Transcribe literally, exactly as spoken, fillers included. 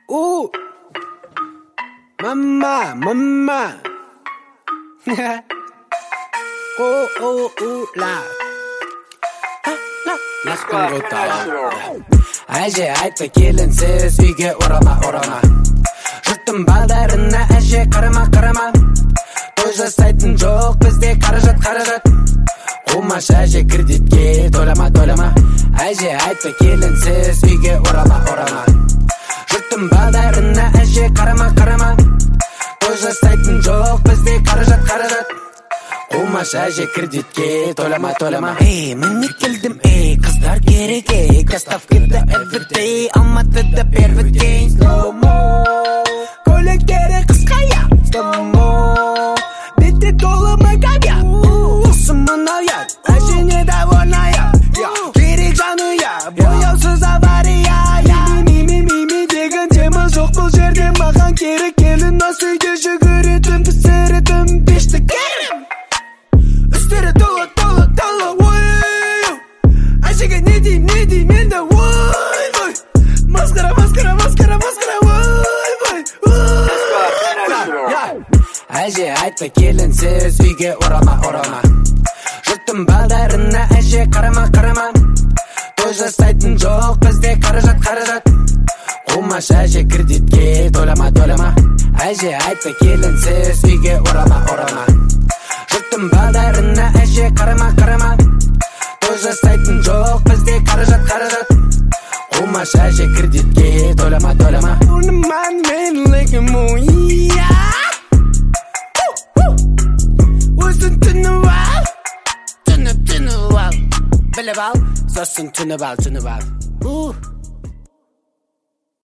Ooh, mama, mama. Oh, oh, oh, la. Let's go down. Әже айтпа келінсіз үйге орама, орама. Жұрттың балдарына әже қарама, қарама. Той жасайтын жоқ бізде қаражат, қаражат. Қумаш әже кредитке тойлама, тойлама. Әже айтпа келінсіз үйге орама, орама. Жұрттың балдарына әже қарама, қарама. Той жасайтын жоқ бізде қаражат, қаражат. Қумаш әже кредитке тойлама, тойлама. Эй, міне келдім, эй, қыздар керек, эй. Доставкада everyday, Алматыда первый день. Slow mo, көліктері қысқая. Slow mo, бетте толы магавия. Осы мынау я, әже недовольная. Керек жануя, бояусыз авария. Ми-ми-ми-ми деген тема жоқ бұл жерде. Маған керек келін осы үйде жүгіретін, пісіретін пешті керім. Үстері толы, толы, толы, ой. Әжеге не дейм, не дейм енді, ой, ой. Масқара, масқара, масқара, масқара, ой, ой, ой. Әже айтпа келінсіз үйге орама, орама. Жұрттың балдарына әже қарама, қарама. Той жасайтын жоқ бізде қаражат, қаражат. Қумаш әже кредитке тойлама, тойлама. Әже айтпа келінсіз үйге орама, орама. Жұрттың балдарына әже қарама, қарама. Той жасайтын жоқ бізде қаражат, қаражат. Қумаш әже кредитке тойлама, тойлама. Орныман мен лекім ойя. Өзін түніп ал, түніп, түніп ал. Біліп ал, сосын түніп ал, түніп ал.